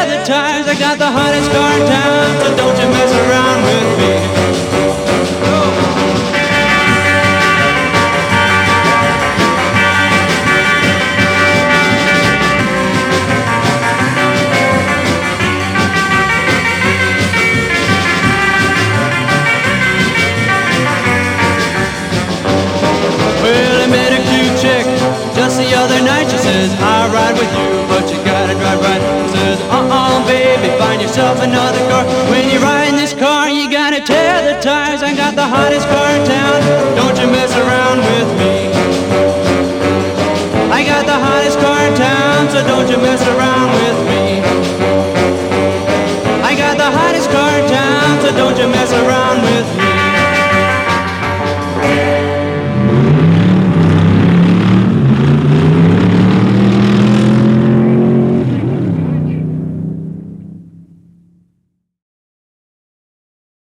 the tires. I got the hottest car in town, so don't you mess around with me. Well, I met a cute chick just the other night. She says, I'll ride with you, but you gotta drive right. She says, baby, find yourself another car. When you ride in this car, you gotta tear the tires. I got the hottest car in town, don't you mess around with me.